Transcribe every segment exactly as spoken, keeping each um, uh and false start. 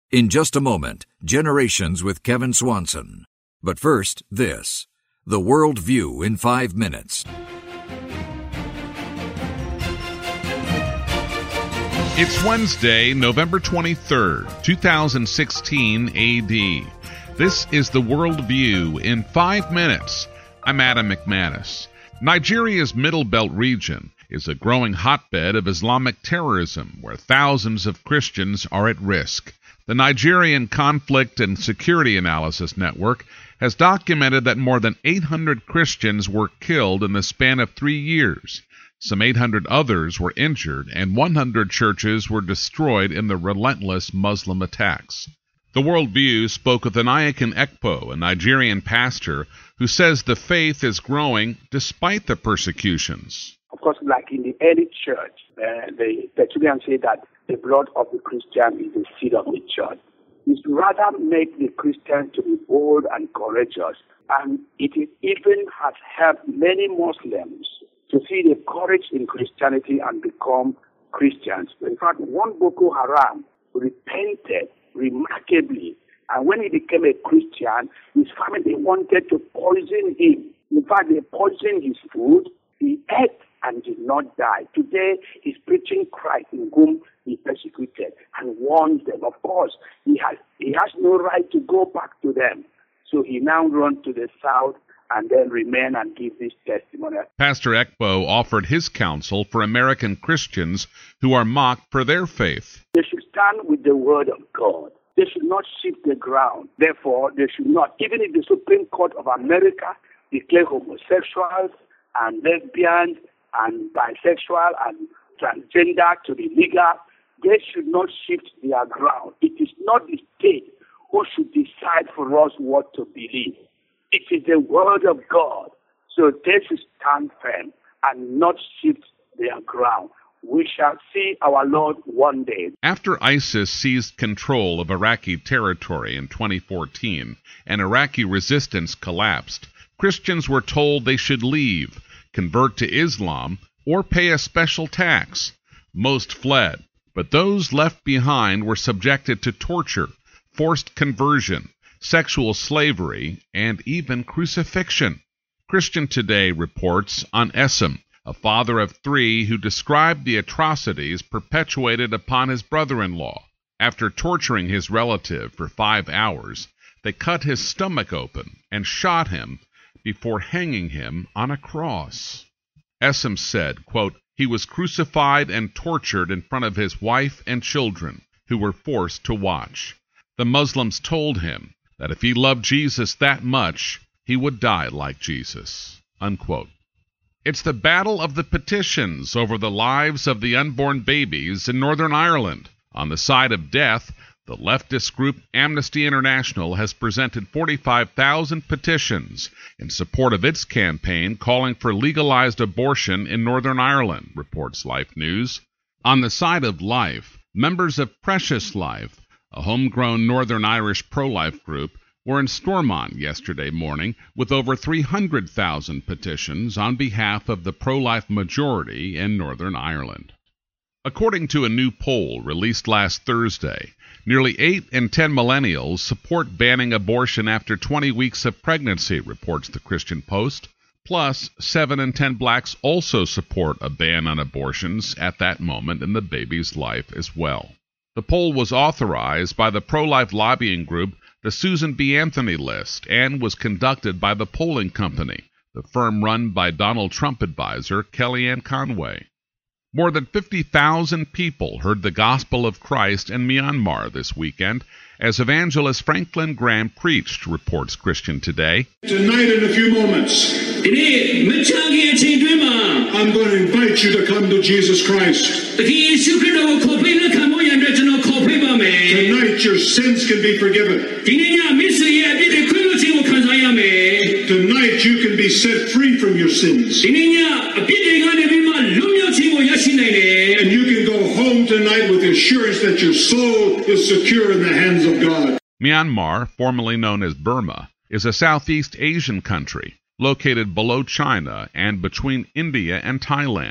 In just a moment, Generations with Kevin Swanson. But first, this. The World View in five minutes. It's Wednesday, November twenty-third, two thousand sixteen A D. This is The World View in five minutes. I'm Adam McManus. Nigeria's Middle Belt region is a growing hotbed of Islamic terrorism where thousands of Christians are at risk. The Nigerian Conflict and Security Analysis Network has documented that more than eight hundred Christians were killed in the span of three years. Some eight hundred others were injured, and one hundred churches were destroyed in the relentless Muslim attacks. The World View spoke with Anayakan Ekpo, a Nigerian pastor, who says the faith is growing despite the persecutions. Of course, like in the early church, uh, the Tertullians say that the blood of the Christian is the seed of the church. It's rather make the Christians to be bold and courageous, and it is even has helped many Muslims to see the courage in Christianity and become Christians. In fact, one Boko Haram repented remarkably, and when he became a Christian, his family wanted to poison him. In fact, they poisoned his food. He ate and did not die. Today, he's preaching Christ in whom he persecuted and warns them. Of course, he has he has no right to go back to them. So he now runs to the south and then remain and give this testimony. Pastor Ekpo offered his counsel for American Christians who are mocked for their faith. They should stand with the word of God. They should not shift the ground. Therefore, they should not, even if the Supreme Court of America declare homosexuals and lesbians and bisexual and transgender to be legal, they should not shift their ground. It is not the state who should decide for us what to believe. It is the word of God. So they should stand firm and not shift their ground. We shall see our Lord one day. After ISIS seized control of Iraqi territory in twenty fourteen and Iraqi resistance collapsed, Christians were told they should leave, convert to Islam, or pay a special tax. Most fled, but those left behind were subjected to torture, forced conversion, sexual slavery, and even crucifixion. Christian Today reports on Esem, a father of three who described the atrocities perpetuated upon his brother-in-law. After torturing his relative for five hours, they cut his stomach open and shot him before hanging him on a cross. Esem said, quote, he was crucified and tortured in front of his wife and children, who were forced to watch. The Muslims told him that if he loved Jesus that much, he would die like Jesus, unquote. It's the battle of the petitions over the lives of the unborn babies in Northern Ireland. On the side of death, the leftist group Amnesty International has presented forty-five thousand petitions in support of its campaign calling for legalized abortion in Northern Ireland, reports Life News. On the side of life, members of Precious Life, a homegrown Northern Irish pro-life group, were in Stormont yesterday morning with over three hundred thousand petitions on behalf of the pro-life majority in Northern Ireland. According to a new poll released last Thursday, nearly eight in ten millennials support banning abortion after twenty weeks of pregnancy, reports the Christian Post. Plus, seven in ten blacks also support a ban on abortions at that moment in the baby's life as well. The poll was authorized by the pro-life lobbying group, the Susan B. Anthony List, and was conducted by the polling company, the firm run by Donald Trump advisor Kellyanne Conway. More than fifty thousand people heard the gospel of Christ in Myanmar this weekend as evangelist Franklin Graham preached, reports Christian Today. Tonight, in a few moments, I'm going to invite you to come to Jesus Christ. Tonight, your sins can be forgiven. Tonight, you can be set free from your sins. And you can go home tonight with assurance that your soul is secure in the hands of God. Myanmar, formerly known as Burma, is a Southeast Asian country located below China and between India and Thailand.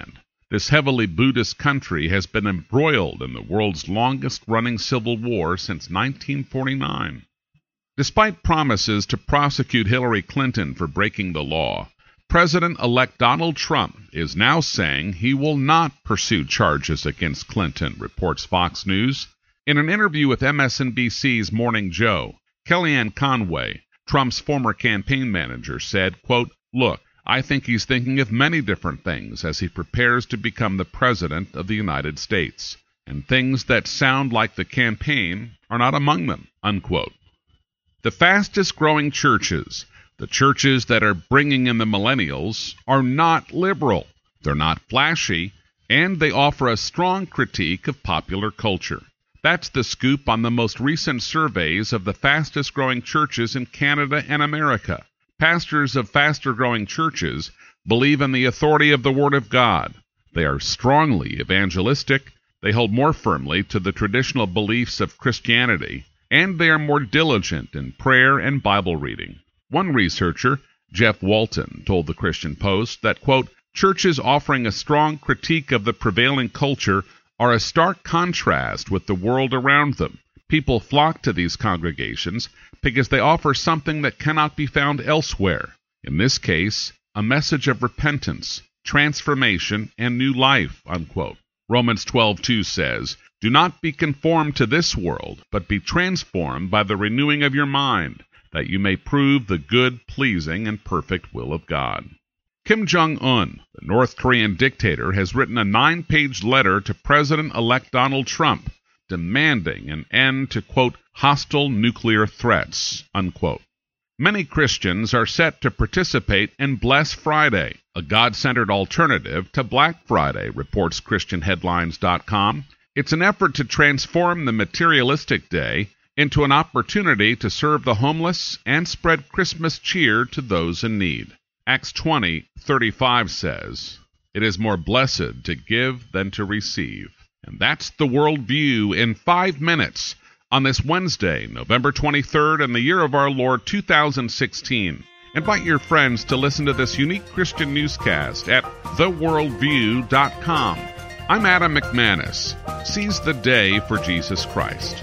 This heavily Buddhist country has been embroiled in the world's longest-running civil war since nineteen forty-nine. Despite promises to prosecute Hillary Clinton for breaking the law, President-elect Donald Trump is now saying he will not pursue charges against Clinton, reports Fox News. In an interview with M S N B C's Morning Joe, Kellyanne Conway, Trump's former campaign manager, said, quote, "Look, I think he's thinking of many different things as he prepares to become the President of the United States, and things that sound like the campaign are not among them," unquote. The fastest-growing churches, the churches that are bringing in the millennials, are not liberal. They're not flashy, and they offer a strong critique of popular culture. That's the scoop on the most recent surveys of the fastest-growing churches in Canada and America. Pastors of faster-growing churches believe in the authority of the Word of God. They are strongly evangelistic, they hold more firmly to the traditional beliefs of Christianity, and they are more diligent in prayer and Bible reading. One researcher, Jeff Walton, told the Christian Post that, quote, "Churches offering a strong critique of the prevailing culture are a stark contrast with the world around them. People flock to these congregations because they offer something that cannot be found elsewhere. In this case, a message of repentance, transformation, and new life," unquote. Romans twelve two says, "Do not be conformed to this world, but be transformed by the renewing of your mind, that you may prove the good, pleasing, and perfect will of God." Kim Jong-un, the North Korean dictator, has written a nine-page letter to President-elect Donald Trump demanding an end to, quote, "hostile nuclear threats," unquote. Many Christians are set to participate in Bless Friday, a God-centered alternative to Black Friday, reports Christian Headlines dot com. It's an effort to transform the materialistic day into an opportunity to serve the homeless and spread Christmas cheer to those in need. Acts twenty thirty-five says, "It is more blessed to give than to receive." And that's the worldview in five minutes on this Wednesday, November twenty-third, in the year of our Lord two thousand sixteen. Invite your friends to listen to this unique Christian newscast at the worldview dot com. I'm Adam McManus. Seize the day for Jesus Christ.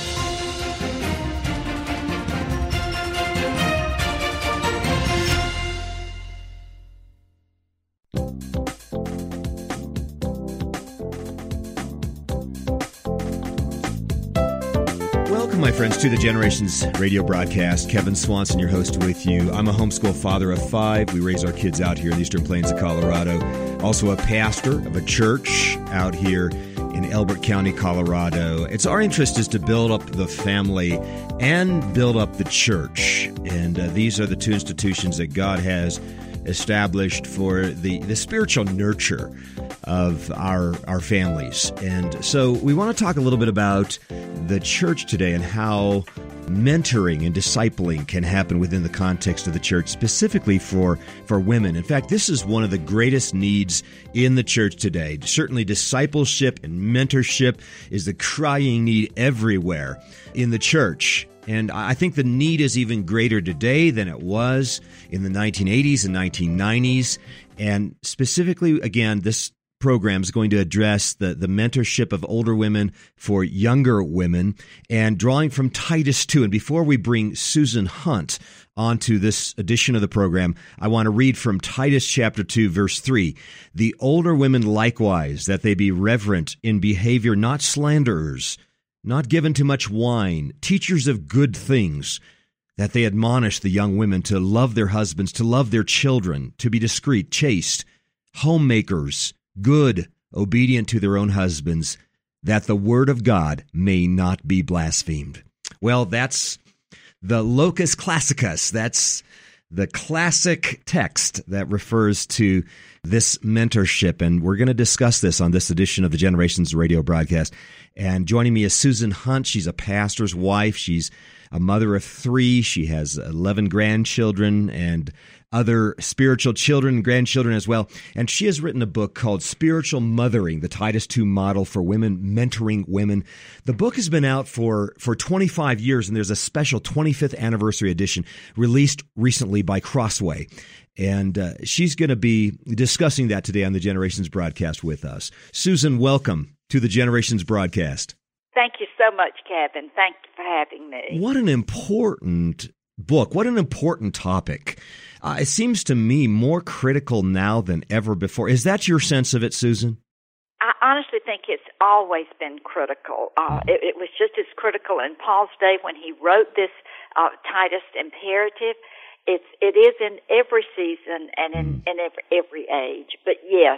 Welcome, my friends, to the Generations radio broadcast. Kevin Swanson, your host, with you. I'm a homeschool father of five. We raise our kids out here in the Eastern Plains of Colorado. Also a pastor of a church out here in Elbert County, Colorado. It's our interest is to build up the family and build up the church. And uh, these are the two institutions that God has established for the, the spiritual nurture of our our families. And so we want to talk a little bit about the church today and how mentoring and discipling can happen within the context of the church, specifically for, for women. In fact, this is one of the greatest needs in the church today. Certainly discipleship and mentorship is the crying need everywhere in the church. And I think the need is even greater today than it was in the nineteen eighties and nineteen nineties. And specifically, again, this program is going to address the, the mentorship of older women for younger women and drawing from Titus two. And before we bring Susan Hunt onto this edition of the program, I want to read from Titus chapter two, verse three. "The older women likewise, that they be reverent in behavior, not slanderers, not given to much wine, teachers of good things, that they admonish the young women to love their husbands, to love their children, to be discreet, chaste, homemakers, good, obedient to their own husbands, that the word of God may not be blasphemed." Well, that's the locus classicus. That's the classic text that refers to this mentorship. And we're going to discuss this on this edition of the Generations radio broadcast. And joining me is Susan Hunt. She's a pastor's wife. She's a mother of three. She has eleven grandchildren and other spiritual children, grandchildren as well. And she has written a book called Spiritual Mothering, the Titus two Model for Women, Mentoring Women. The book has been out for, for twenty-five years, and there's a special twenty-fifth anniversary edition released recently by Crossway. And uh, she's going to be discussing that today on the Generations broadcast with us. Susan, welcome to the Generations broadcast. Thank you so much, Kevin. Thank you for having me. What an important book. What an important topic. Uh, it seems to me more critical now than ever before. Is that your sense of it, Susan? I honestly think it's always been critical. Uh, it, it was just as critical in Paul's day when he wrote this uh, Titus imperative. It's, it is in every season and in, in every, every age. But yes,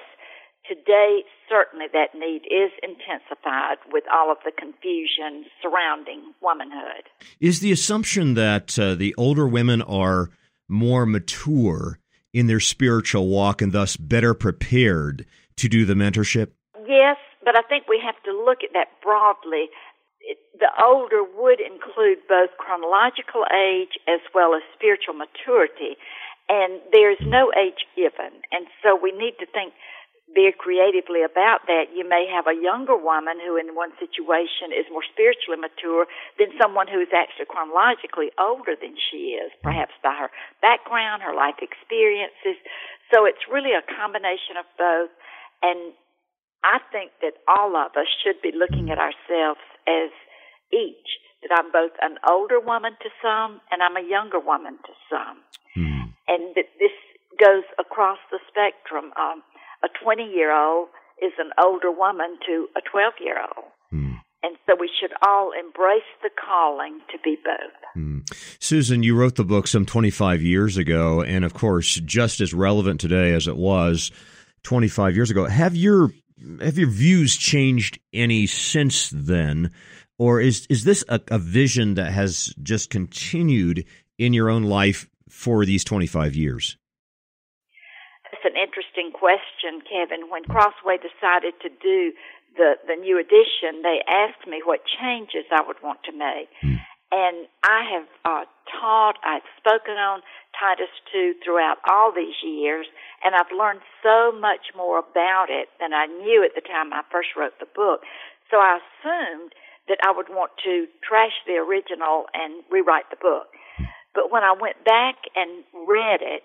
today, certainly that need is intensified with all of the confusion surrounding womanhood. Is the assumption that uh, the older women are more mature in their spiritual walk and thus better prepared to do the mentorship? Yes, but I think we have to look at that broadly. It, the older would include both chronological age as well as spiritual maturity, and there's no age given. And so we need to think very creatively about that. You may have a younger woman who in one situation is more spiritually mature than someone who is actually chronologically older than she is, perhaps by her background, her life experiences. So it's really a combination of both. And I think that all of us should be looking at ourselves as each, that I'm both an older woman to some and I'm a younger woman to some. Mm. And that this goes across the spectrum. Um, A twenty-year-old is an older woman to a twelve-year-old. Mm. And so we should all embrace the calling to be both. Mm. Susan, you wrote the book some twenty-five years ago, and of course, just as relevant today as it was twenty-five years ago. Have your have your views changed any since then? Or is, is this a, a vision that has just continued in your own life for these twenty-five years? That's an interesting question, Kevin. When Crossway decided to do the, the new edition, they asked me what changes I would want to make. Mm. And I have uh, taught, I've spoken on Titus two throughout all these years, and I've learned so much more about it than I knew at the time I first wrote the book. So I assumed that I would want to trash the original and rewrite the book. But when I went back and read it,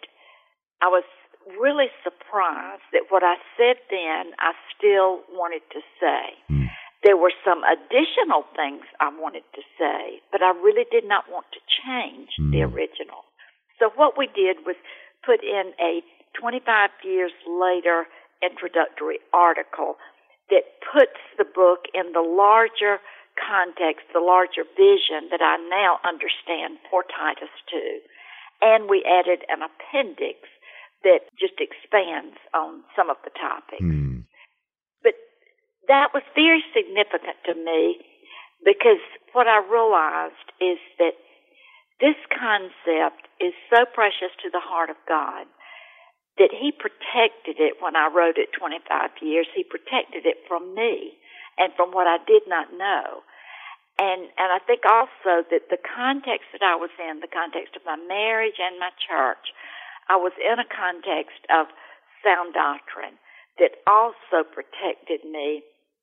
I was really surprised that what I said then I still wanted to say. Mm. There were some additional things I wanted to say, but I really did not want to change mm. the original. So what we did was put in a twenty-five years later introductory article that puts the book in the larger context, the larger vision that I now understand for Titus two. And we added an appendix that just expands on some of the topics. Mm. But that was very significant to me because what I realized is that this concept is so precious to the heart of God that He protected it when I wrote it twenty-five years. He protected it from me and from what I did not know. And and I think also that the context that I was in, the context of my marriage and my church, I was in a context of sound doctrine that also protected me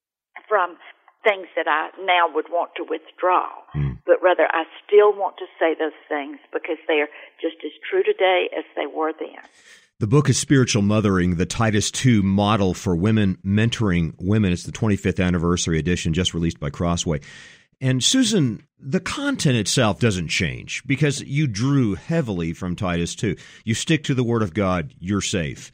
from things that I now would want to withdraw. Mm. But rather, I still want to say those things because they are just as true today as they were then. The book is Spiritual Mothering, the Titus two Model for Women, Mentoring Women. It's the twenty-fifth anniversary edition, just released by Crossway. And Susan, the content itself doesn't change because you drew heavily from Titus two. You stick to the Word of God, you're safe.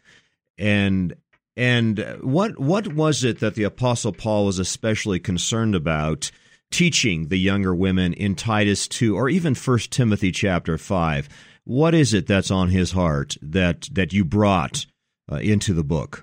And and what what was it that the Apostle Paul was especially concerned about teaching the younger women in Titus two or even First Timothy chapter five? What is it that's on his heart that, that you brought uh, into the book?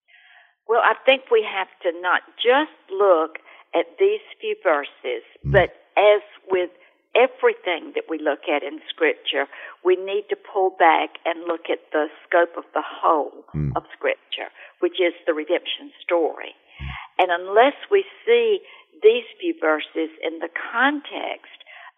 Well, I think we have to not just look at these few verses, mm. but as with everything that we look at in Scripture, we need to pull back and look at the scope of the whole mm. of Scripture, which is the redemption story. And unless we see these few verses in the context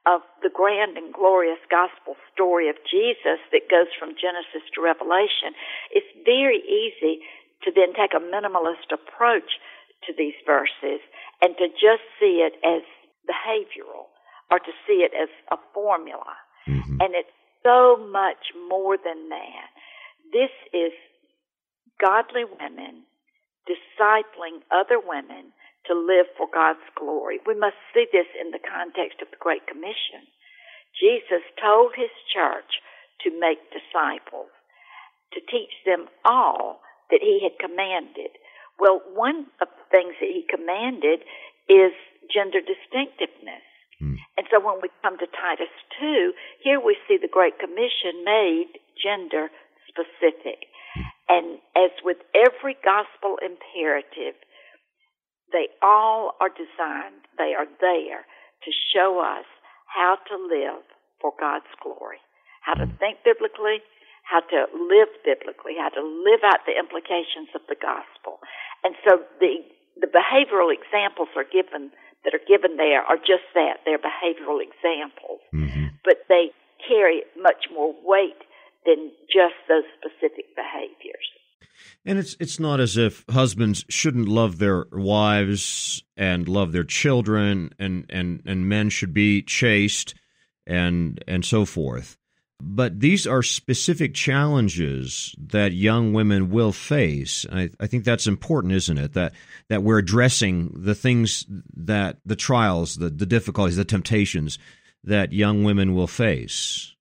of the grand and glorious gospel story of Jesus that goes from Genesis to Revelation, it's very easy to then take a minimalist approach to these verses and to just see it as behavioral or to see it as a formula. Mm-hmm. And it's so much more than that. This is godly women discipling other women to live for God's glory. We must see this in the context of the Great Commission. Jesus told his church to make disciples, to teach them all that he had commanded. Well, one of the things that he commanded is gender distinctiveness. Mm. And so when we come to Titus two, here we see the Great Commission made gender specific. And as with every gospel imperative, they all are designed, they are there to show us how to live for God's glory, how to think biblically, how to live biblically, how to live out the implications of the gospel. And so the the behavioral examples are given that are given there are just that, they're behavioral examples. Mm-hmm. But they carry much more weight than just those specific behaviors. And it's it's not as if husbands shouldn't love their wives and love their children, and, and, and men should be chaste and and so forth. But these are specific challenges that young women will face. I, I think that's important, isn't it? That that we're addressing the things that the trials, the, the difficulties, the temptations that young women will face.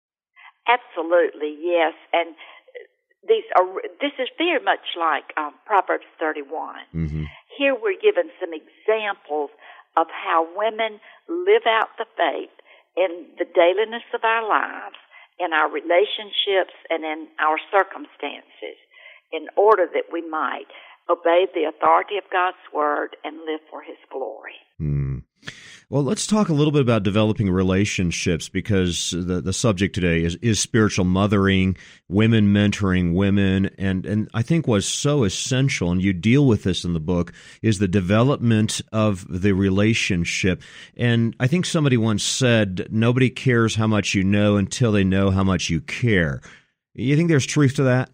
Absolutely, yes. And these are this is very much like um, Proverbs thirty-one. Mm-hmm. Here we're given some examples of how women live out the faith in the dailiness of our lives, in our relationships, and in our circumstances, in order that we might obey the authority of God's Word and live for His glory. Mm. Well, let's talk a little bit about developing relationships, because the, the subject today is, is spiritual mothering, women mentoring women, and, and I think what's so essential, and you deal with this in the book, is the development of the relationship. And I think somebody once said, nobody cares how much you know until they know how much you care. You think there's truth to that?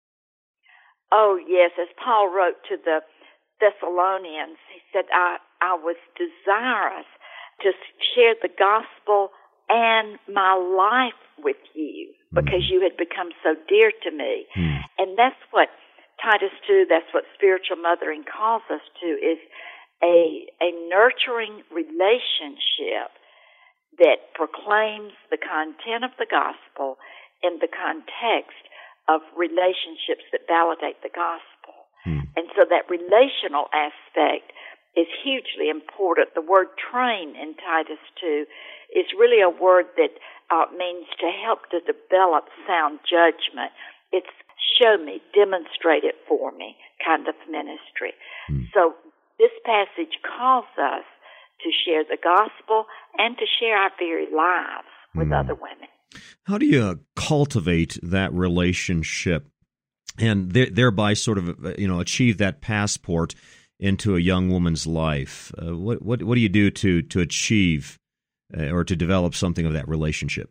Oh, yes. As Paul wrote to the Thessalonians, he said, I, I was desirous to share the gospel and my life with you because you had become so dear to me. Mm. And that's what Titus two, that's what spiritual mothering calls us to, is a, a nurturing relationship that proclaims the content of the gospel in the context of relationships that validate the gospel. Mm. And so that relational aspect is hugely important. The word train in Titus two is really a word that uh, means to help to develop sound judgment. It's show me, demonstrate it for me kind of ministry. Mm. So this passage calls us to share the gospel and to share our very lives with mm. other women. How do you cultivate that relationship and thereby sort of, you know, achieve that passport into a young woman's life? Uh, what, what what do you do to to achieve uh, or to develop something of that relationship?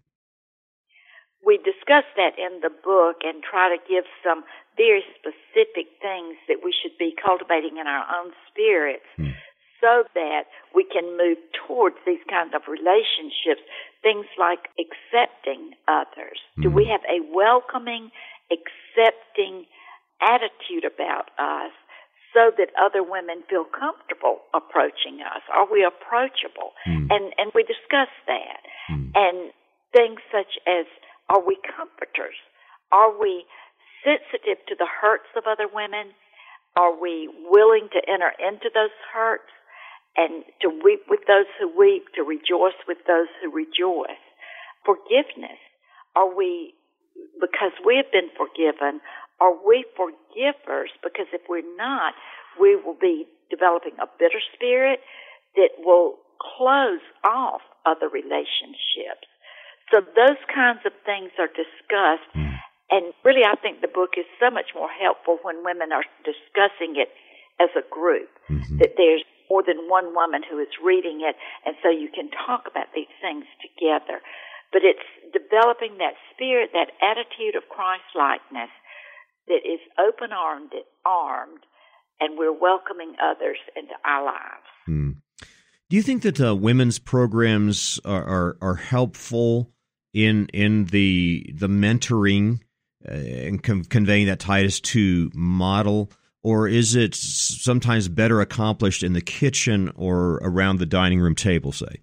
We discuss that in the book and try to give some very specific things that we should be cultivating in our own spirits hmm. so that we can move towards these kinds of relationships. Things like accepting others. Hmm. Do we have a welcoming, accepting attitude about us so that other women feel comfortable approaching us? Are we approachable? Mm. And and we discuss that. Mm. And things such as, are we comforters? Are we sensitive to the hurts of other women? Are we willing to enter into those hurts and to weep with those who weep, to rejoice with those who rejoice? Forgiveness. Are we, because we have been forgiven, are we forgivers? Because if we're not, we will be developing a bitter spirit that will close off other relationships. So those kinds of things are discussed. Mm. And really, I think the book is so much more helpful when women are discussing it as a group, mm-hmm. that there's more than one woman who is reading it, and so you can talk about these things together. But it's developing that spirit, that attitude of Christ-likeness that is open-armed, armed, and we're welcoming others into our lives. Hmm. Do you think that uh, women's programs are, are, are helpful in in the the mentoring uh, and com- conveying that Titus two model, or is it sometimes better accomplished in the kitchen or around the dining room table, say?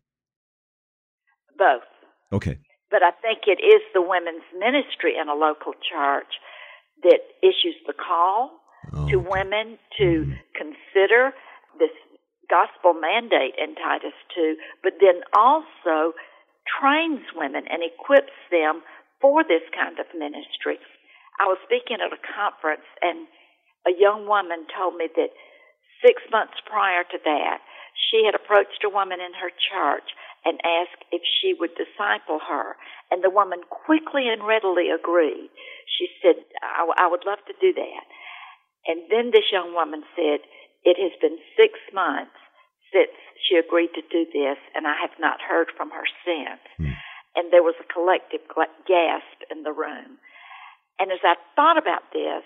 Both. Okay. But I think it is the women's ministry in a local church that issues the call oh. to women to mm-hmm. consider this gospel mandate in Titus two, but then also trains women and equips them for this kind of ministry. I was speaking at a conference, and a young woman told me that six months prior to that, she had approached a woman in her church and asked if she would disciple her. And the woman quickly and readily agreed. She said, I, I would love to do that. And then this young woman said, it has been six months since she agreed to do this, and I have not heard from her since. Mm. And there was a collective gasp in the room. And as I thought about this,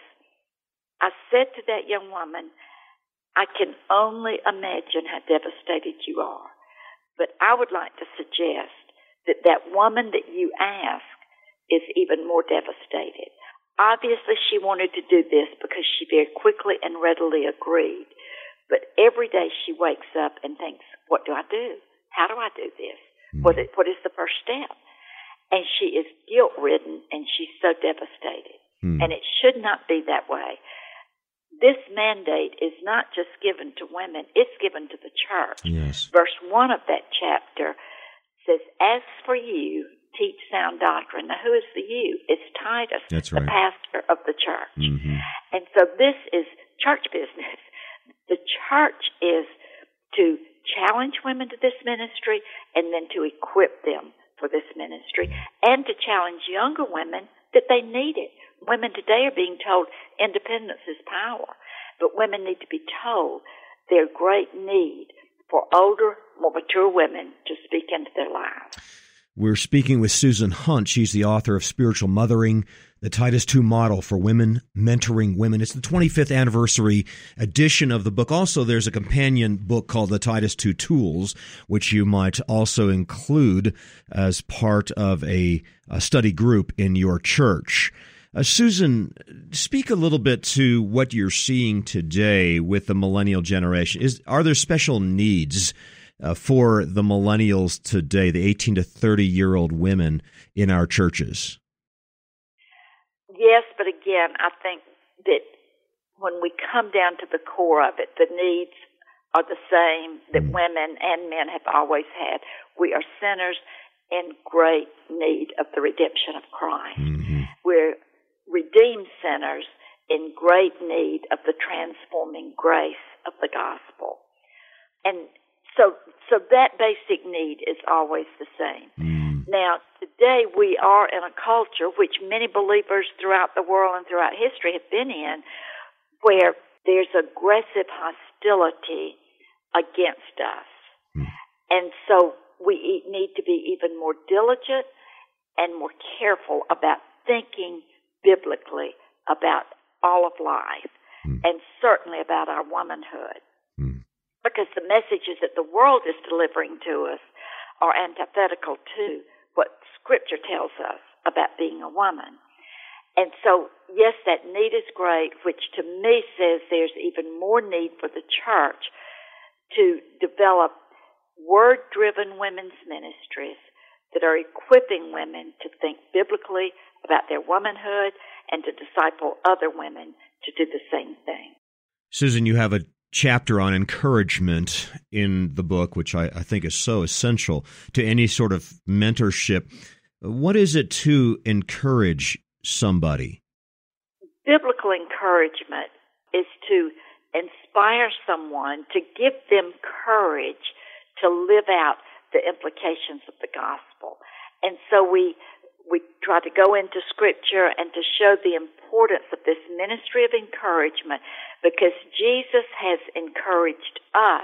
I said to that young woman, I can only imagine how devastated you are. But I would like to suggest that that woman that you asked is even more devastated. Obviously, she wanted to do this because she very quickly and readily agreed. But every day she wakes up and thinks, what do I do? How do I do this? Mm. What, what is the first step? And she is guilt-ridden, and she's so devastated. Mm. And it should not be that way. This mandate is not just given to women, it's given to the church. Yes. Verse one of that chapter says, as for you, teach sound doctrine. Now, who is the you? It's Titus, That's right. the pastor of the church. Mm-hmm. And so this is church business. The church is to challenge women to this ministry and then to equip them for this ministry and to challenge younger women that they need it. Women today are being told independence is power, but women need to be told their great need for older, more mature women to speak into their lives. We're speaking with Susan Hunt. She's the author of Spiritual Mothering, the Titus two Model for Women, Mentoring Women. It's the twenty-fifth anniversary edition of the book. Also, there's a companion book called The Titus two Tools, which you might also include as part of a, a study group in your church. Uh, Susan, speak a little bit to what you're seeing today with the millennial generation. Is Are there special needs uh, for the millennials today, the eighteen to thirty-year-old women in our churches? Yes, but again, I think that when we come down to the core of it, the needs are the same that mm. women and men have always had. We are sinners in great need of the redemption of Christ. Mm-hmm. We're redeemed sinners in great need of the transforming grace of the gospel. And so so that basic need is always the same. Mm. Now, today we are in a culture which many believers throughout the world and throughout history have been in, where there's aggressive hostility against us. Mm. And so we need to be even more diligent and more careful about thinking biblically about all of life, mm. and certainly about our womanhood. Mm. Because the messages that the world is delivering to us are antithetical to what Scripture tells us about being a woman. And so, yes, that need is great, which to me says there's even more need for the church to develop word-driven women's ministries that are equipping women to think biblically about their womanhood and to disciple other women to do the same thing. Susan, you have a chapter on encouragement in the book, which I, I think is so essential to any sort of mentorship. What is it to encourage somebody? Biblical encouragement is to inspire someone, to give them courage to live out the implications of the gospel. And so we we try to go into Scripture and to show the importance of this ministry of encouragement, because Jesus has encouraged us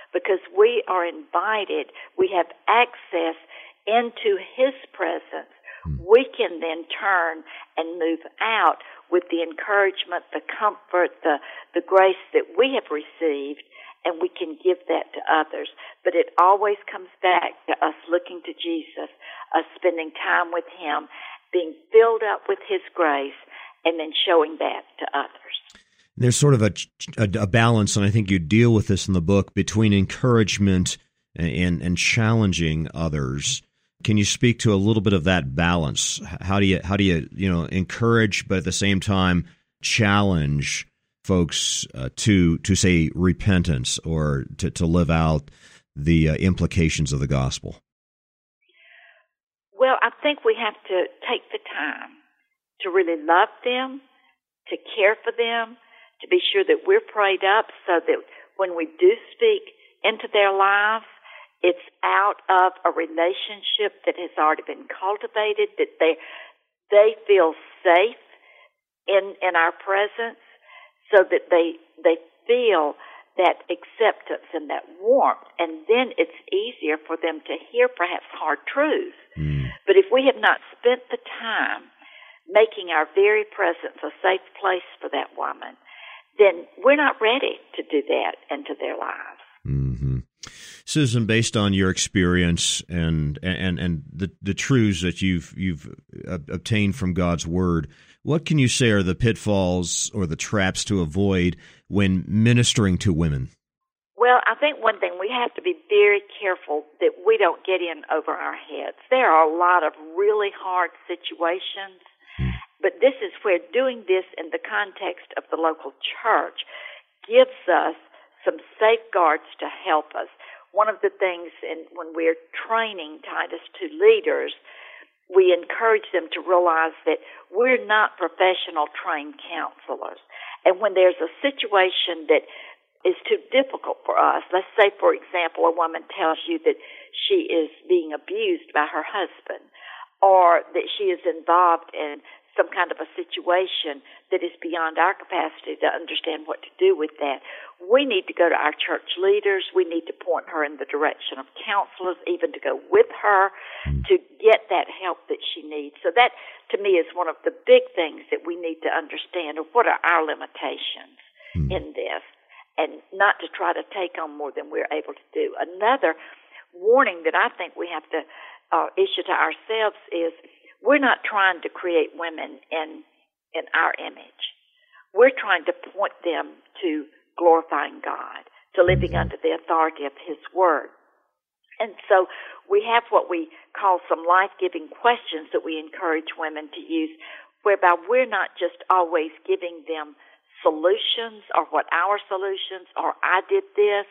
because we are invited, we have access into His presence. We can then turn and move out with the encouragement, the comfort, the, the grace that we have received, and we can give that to others. But it always comes back to us looking to Jesus, us spending time with Him, being filled up with His grace, and then showing that to others. There's sort of a, a, a balance, and I think you deal with this in the book, between encouragement and, and challenging others. Can you speak to a little bit of that balance? How do you how do you you know encourage, but at the same time challenge folks uh, to to say repentance or to, to live out the uh, implications of the gospel? Well, I think we have to take the time to really love them, to care for them, to be sure that we're prayed up so that when we do speak into their lives, it's out of a relationship that has already been cultivated, that they they feel safe in in our presence, so that they they feel that acceptance and that warmth, and then it's easier for them to hear perhaps hard truths. Mm. But if we have not spent the time making our very presence a safe place for that woman, then we're not ready to do that into their lives. Mm-hmm. Susan, based on your experience and and and the the truths that you've you've obtained from God's Word, what can you say are the pitfalls or the traps to avoid when ministering to women? Well, I think one thing, we have to be very careful that we don't get in over our heads. There are a lot of really hard situations, hmm. but this is where doing this in the context of the local church gives us some safeguards to help us. One of the things in, when we're training Titus two leaders, we encourage them to realize that we're not professional trained counselors. And when there's a situation that is too difficult for us, let's say, for example, a woman tells you that she is being abused by her husband, or that she is involved in some kind of a situation that is beyond our capacity to understand what to do with that. We need to go to our church leaders. We need to point her in the direction of counselors, even to go with her to get that help that she needs. So that, to me, is one of the big things that we need to understand of what are our limitations mm. in this, and not to try to take on more than we're able to do. Another warning that I think we have to uh, issue to ourselves is we're not trying to create women in in our image. We're trying to point them to glorifying God, to living under the authority of His Word. And so we have what we call some life-giving questions that we encourage women to use, whereby we're not just always giving them solutions or what our solutions or I did this.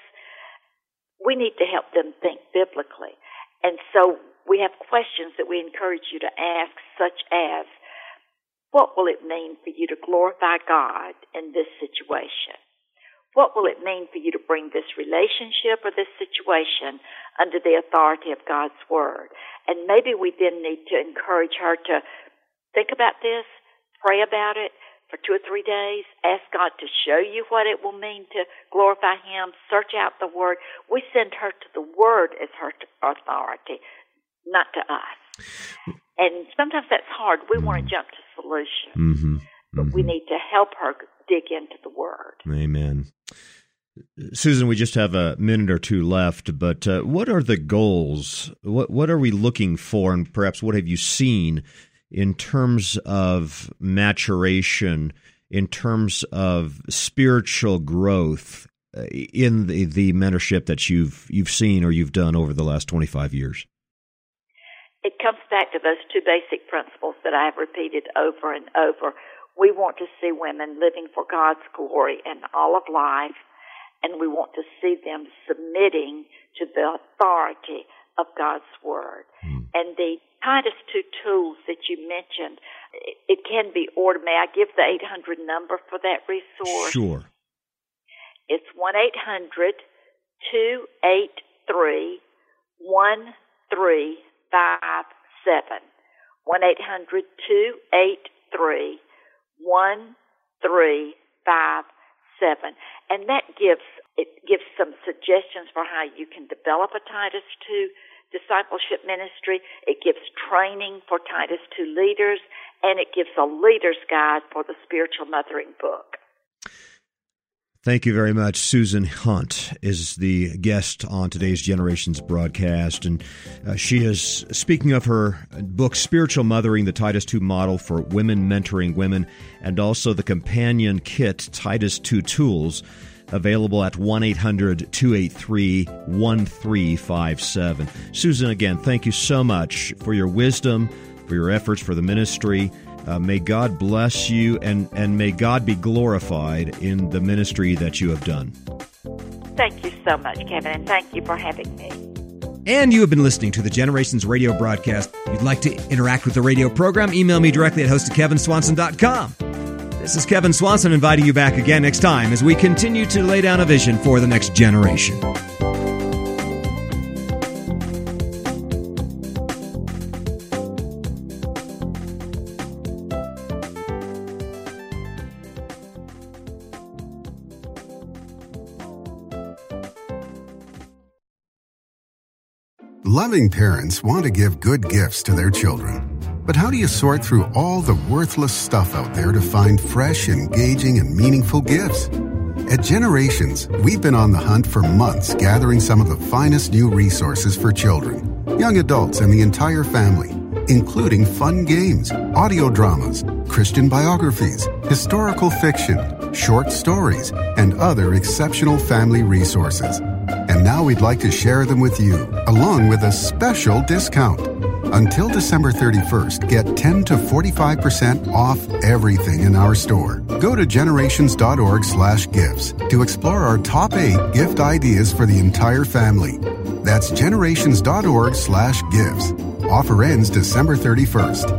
We need to help them think biblically. And so we have questions that we encourage you to ask, such as, what will it mean for you to glorify God in this situation? What will it mean for you to bring this relationship or this situation under the authority of God's Word? And maybe we then need to encourage her to think about this, pray about it for two or three days, ask God to show you what it will mean to glorify Him, search out the Word. We send her to the Word as her authority, not to us. And sometimes that's hard. We want to jump to solutions, mm-hmm. but mm-hmm. we need to help her dig into the Word. Amen. Susan, we just have a minute or two left, but uh, what are the goals? What what are we looking for, and perhaps what have you seen in terms of maturation, in terms of spiritual growth in the, the mentorship that you've you've seen or you've done over the last twenty-five years? It comes back to those two basic principles that I have repeated over and over. We want to see women living for God's glory in all of life, and we want to see them submitting to the authority of God's Word. Mm. And the Titus two tools that you mentioned, it can be ordered. May I give the eight hundred number for that resource? Sure. It's one eight hundred two eight three one three five seven. one eight hundred two eight three one three five seven. And that gives It gives some suggestions for how you can develop a Titus two discipleship ministry. It gives training for Titus two leaders, and it gives a leader's guide for the spiritual mothering book. Thank you very much. Susan Hunt is the guest on today's Generations broadcast, and uh, she is speaking of her book, Spiritual Mothering, the Titus two Model for Women Mentoring Women, and also the companion kit, Titus two Tools, available at one eight hundred two eight three one three five seven. Susan, again, thank you so much for your wisdom, for your efforts for the ministry. Uh, may God bless you, and, and may God be glorified in the ministry that you have done. Thank you so much, Kevin, and thank you for having me. And you have been listening to the Generations Radio broadcast. If you'd like to interact with the radio program, email me directly at host at kevin swanson dot com. This is Kevin Swanson inviting you back again next time as we continue to lay down a vision for the next generation. Loving parents want to give good gifts to their children. But how do you sort through all the worthless stuff out there to find fresh, engaging, and meaningful gifts? At Generations, we've been on the hunt for months gathering some of the finest new resources for children, young adults, and the entire family, including fun games, audio dramas, Christian biographies, historical fiction, short stories, and other exceptional family resources. And now we'd like to share them with you, along with a special discount. Until December thirty-first, get ten to forty-five percent off everything in our store. Go to generations.org slash gifts to explore our top eight gift ideas for the entire family. That's generations.org slash gifts. Offer ends December thirty-first.